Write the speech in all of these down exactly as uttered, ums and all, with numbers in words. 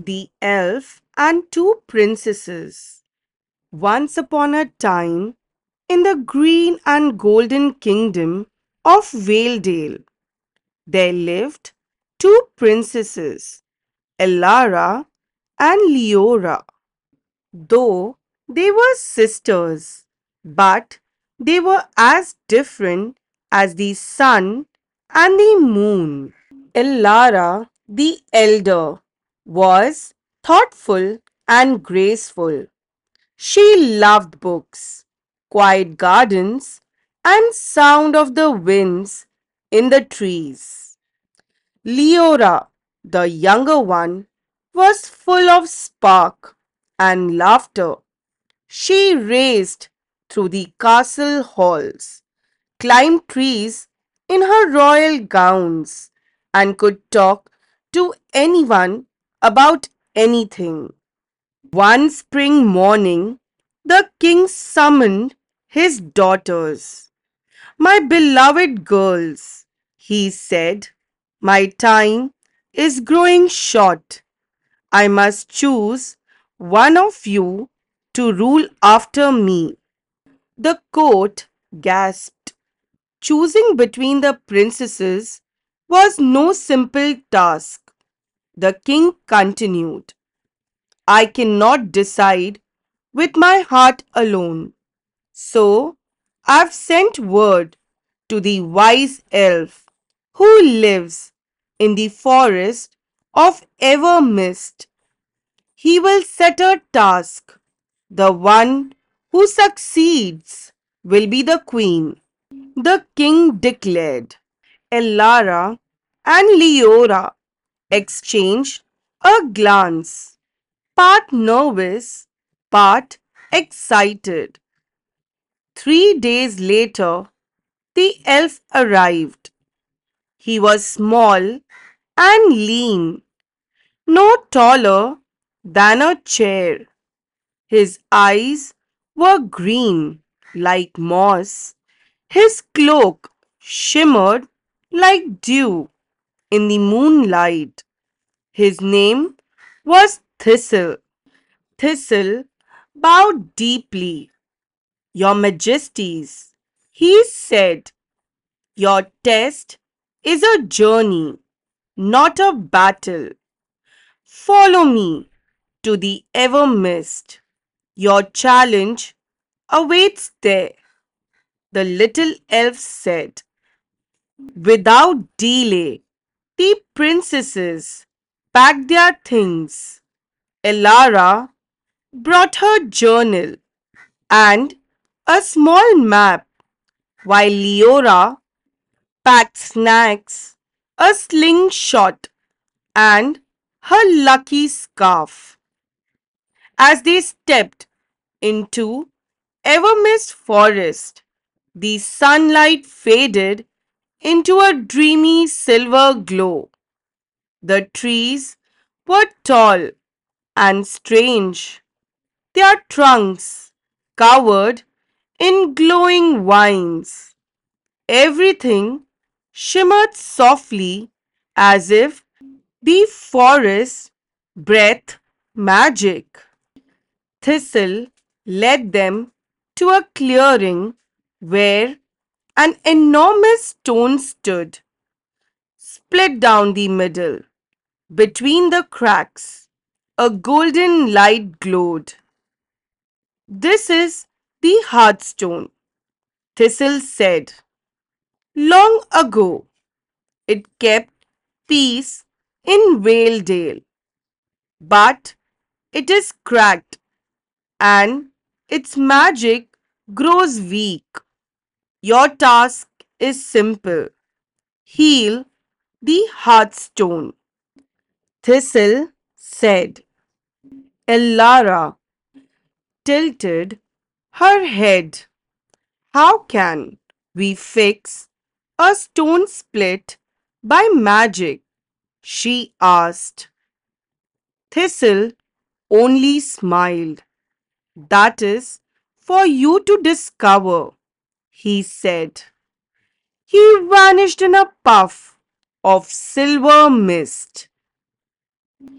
The Elf and Two Princesses. Once upon a time, in the green and golden kingdom of Valedale, there lived two princesses, Elara and Leora. Though they were sisters, but they were as different as the sun and the moon. Elara, the elder, was thoughtful and graceful. She loved books, quiet gardens, and sound of the winds in the trees. Leora, the younger one, was full of spark and laughter. She raced through the castle halls, climbed trees in her royal gowns, and could talk to anyone about anything. One spring morning, the king summoned his daughters. My beloved girls, he said, my time is growing short. I must choose one of you to rule after me. The court gasped. Choosing between the princesses was no simple task. The king continued, I cannot decide with my heart alone. So I've sent word to the wise elf who lives in the forest of Evermist. He will set a task. The one who succeeds will be the queen. The king declared. Elara and Leora exchanged a glance, part nervous, part excited. Three days later, the elf arrived. He was small and lean, no taller than a chair. His eyes were green like moss. His cloak shimmered like dew in the moonlight. His name was Thistle. Thistle bowed deeply. Your Majesties, he said, your test is a journey, not a battle. Follow me to the Evermist. Your challenge awaits there, the little elf said. Without delay, the princesses packed their things. Elara brought her journal and a small map, while Leora packed snacks, a slingshot, and her lucky scarf. As they stepped into Evermist Forest, the sunlight faded into a dreamy silver glow. The trees were tall and strange, their trunks covered in glowing vines. Everything shimmered softly as if the forest breathed magic. Thistle led them to a clearing where an enormous stone stood, split down the middle. Between the cracks, a golden light glowed. This is the Hearthstone, Thistle said. Long ago, it kept peace in Valedale, but it is cracked and its magic grows weak. Your task is simple. Heal the Hearthstone. Thistle said. Elara tilted her head. How can we fix a stone split by magic? She asked. Thistle only smiled. That is for you to discover, he said. He vanished in a puff of silver mist.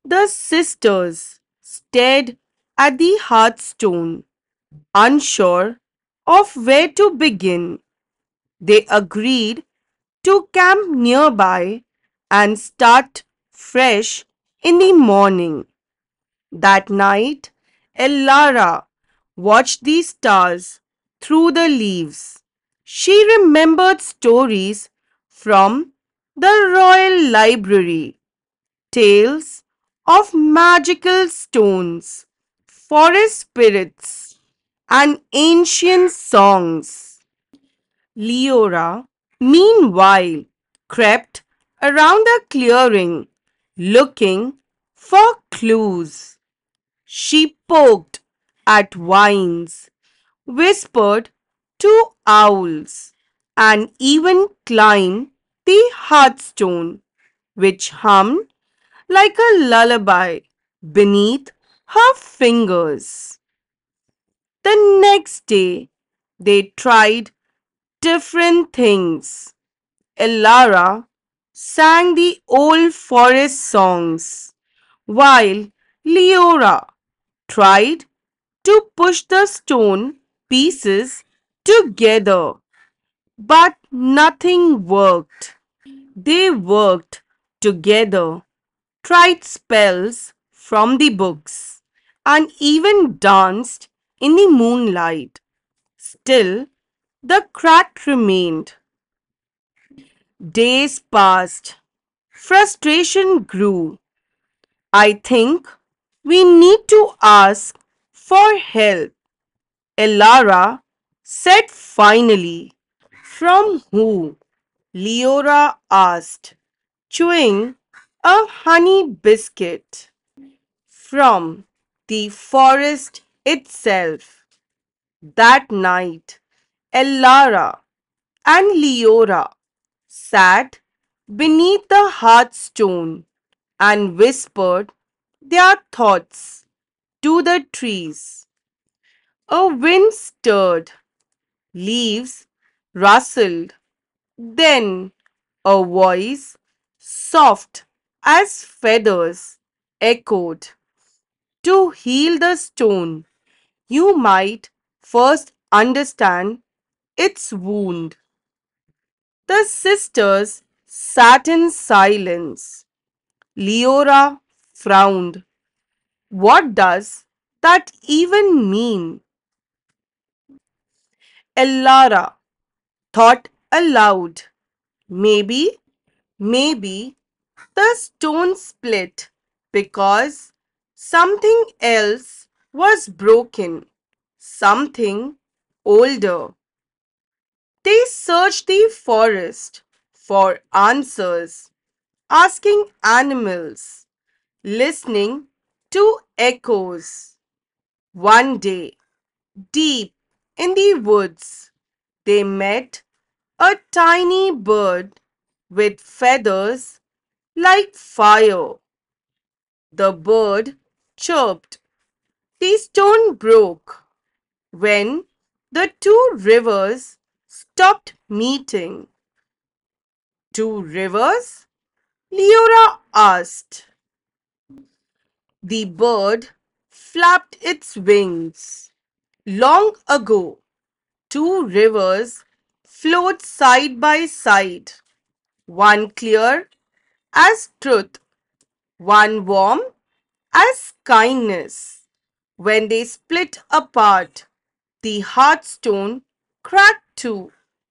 The sisters stared at the hearthstone, unsure of where to begin. They agreed to camp nearby and start fresh in the morning. That night, Elara watched the stars through the leaves. She remembered stories from the royal library, tales of magical stones, forest spirits, and ancient songs. Leora, meanwhile, crept around the clearing looking for clues. She poked at vines, whispered to owls, and even climbed the hearthstone, which hummed like a lullaby beneath her fingers. The next day, they tried different things. Elara sang the old forest songs, while Leora tried to push the stone pieces together, but nothing worked. They worked together, tried spells from the books, and even danced in the moonlight. Still, the crack remained. Days passed. Frustration grew. I think we need to ask for help, Elara said finally. From who? Leora asked, chewing a honey biscuit. From the forest itself. That night, Elara and Leora sat beneath the hearthstone and whispered their thoughts to the trees. A wind stirred, leaves rustled, then a voice, soft as feathers, echoed. To heal the stone, you might first understand its wound. The sisters sat in silence. Leora frowned. What does that even mean? Elara thought aloud. Maybe, maybe the stone split because something else was broken, something older. They searched the forest for answers, asking animals, listening to echoes. One day, deep in the woods, they met a tiny bird with feathers like fire. The bird chirped. The stone broke when the two rivers stopped meeting. Two rivers? Leora asked. The bird flapped its wings. Long ago, two rivers flowed side by side, one clear as truth, one warm as kindness. When they split apart, the hearthstone cracked too.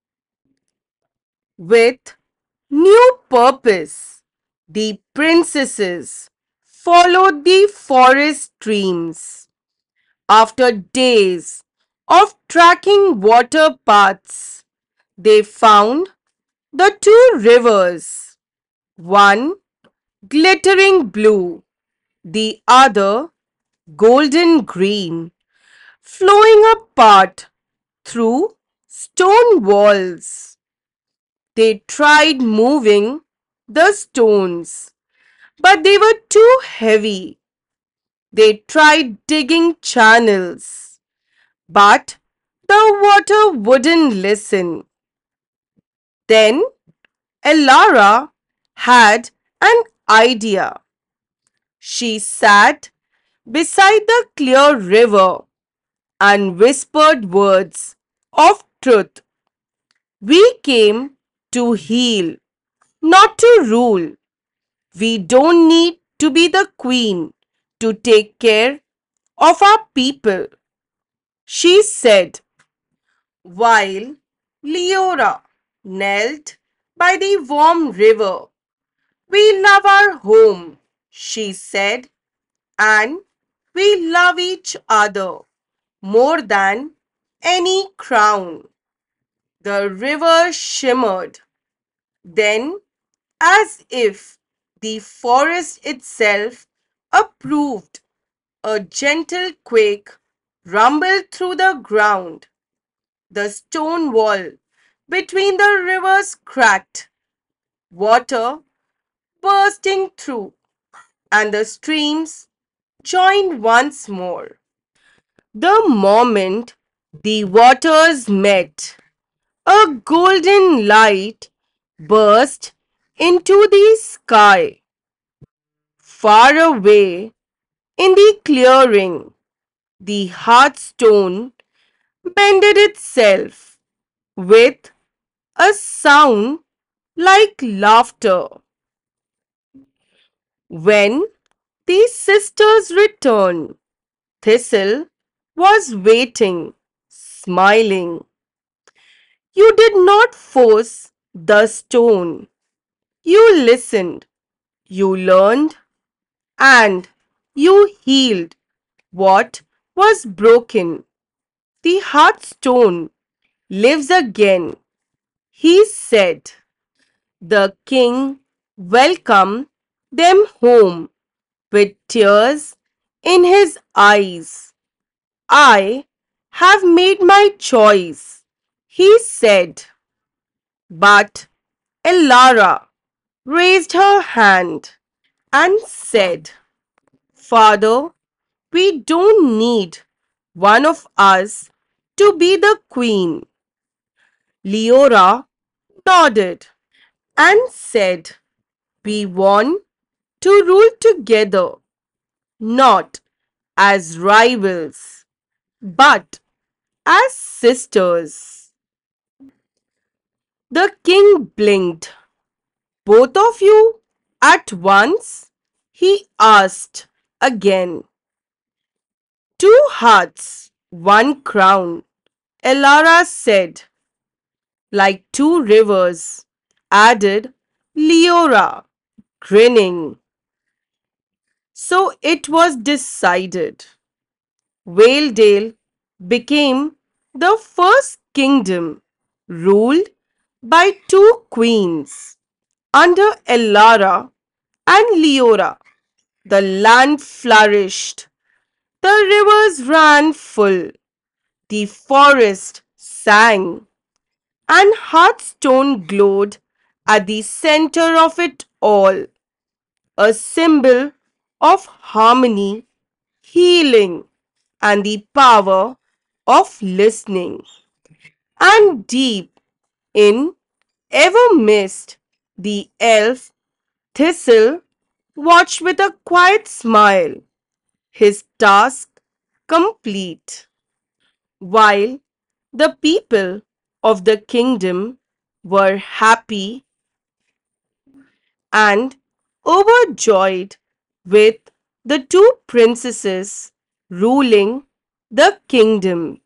With new purpose, the princesses followed the forest streams. After days of tracking water paths, they found the two rivers, one glittering blue, the other golden green, flowing apart through stone walls. They tried moving the stones, but they were too heavy. They tried digging channels, but the water wouldn't listen. Then Elara had an idea. She sat beside the clear river and whispered words of truth. We came to heal, not to rule. We don't need to be the queen to take care of our people, she said, while Leora knelt by the warm river. We love our home, she said, and we love each other more than any crown. The river shimmered. Then, as if the forest itself approved, a gentle quake rumbled through the ground. The stone wall between the rivers cracked, water bursting through, and the streams joined once more. The moment the waters met, a golden light burst into the sky. Far away in the clearing, the hearthstone bended itself with a sound like laughter. When the sisters returned, Thistle was waiting, smiling. You did not force the stone. You listened, you learned, and you healed what was broken. The hearthstone lives again, he said. The king welcomed them home with tears in his eyes. I have made my choice, he said. But Elara raised her hand and said, Father, we don't need one of us to be the queen. Leora nodded and said, We want to rule together, not as rivals, but as sisters. The king blinked. Both of you at once? He asked again. Two hearts, one crown, Elara said. Like two rivers, added Leora, grinning. So it was decided. Waledale became the first kingdom ruled by two queens. Under Elara and Leora, the land flourished. The rivers ran full, the forest sang, and Hearthstone glowed at the center of it all, a symbol of harmony, healing, and the power of listening. And deep in Ever Mist, the elf Thistle watched with a quiet smile, his task complete, while the people of the kingdom were happy and overjoyed with the two princesses ruling the kingdom.